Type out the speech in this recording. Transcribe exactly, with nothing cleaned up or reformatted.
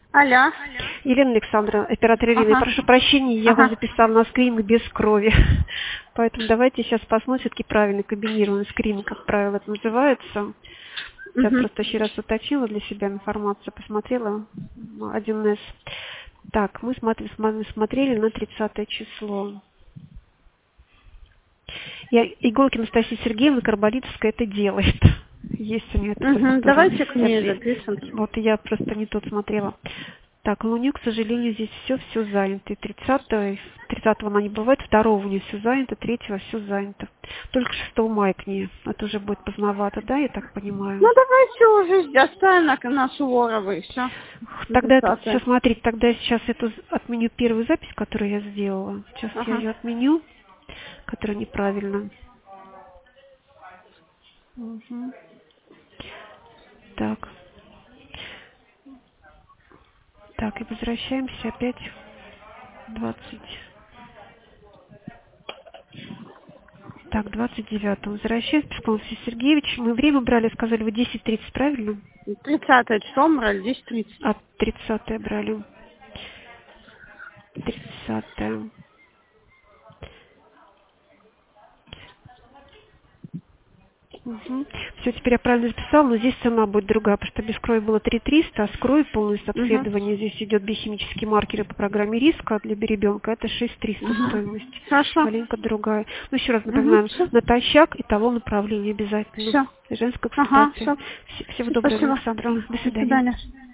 Алло. Елена Александровна, оператор Ирина, Ага. прошу прощения, я Ага. вас записала на скрининг без крови. Поэтому давайте сейчас посмотрим все-таки правильный комбинированный скрининг, как правило, это называется. Я Угу. просто еще раз уточнила для себя информацию, посмотрела один эс. Так, мы смотрели, смотрели на тридцатое число. Я, Иголкина Анастасия Сергеевна Карболитовская это делает. Есть у нее это просто Угу. тоже. Давайте к ней запишем. Вот я просто не тут смотрела. Так, ну у нее, к сожалению, здесь все, все занято. И тридцатого, тридцатого она не бывает, второго у нее все занято, третьего все занято. Только шестого мая к ней. Это уже будет поздновато, да, я так понимаю? Ну давайте уже оставим на, на Суворова и все. Тогда это, все, смотрите, тогда я сейчас эту отменю первую запись, которую я сделала. Сейчас я Ага. ее отменю, которая неправильно. Угу. Так. Так, и возвращаемся опять двадцать. Так, двадцать девятого. Возвращаемся, Песков Сергеевич. Мы время брали, сказали, вы десять тридцать, правильно? тридцатое число брали, десять тридцать. А тридцатое брали. тридцатое. Угу. Все, теперь я правильно записала, но здесь цена будет другая, потому что без крови было три тысячи триста, а с кровью полностью Угу. обследование, здесь идет биохимические маркеры по программе риска для ребенка, это шесть тысяч триста Угу. стоимость, Хорошо. маленько другая. Ну, еще раз Угу. напоминаю, Все. натощак и талон направления обязательно. Все. Женская Ага, консультация. все. Всего доброго, Спасибо. Александра. До До свидания. свидания.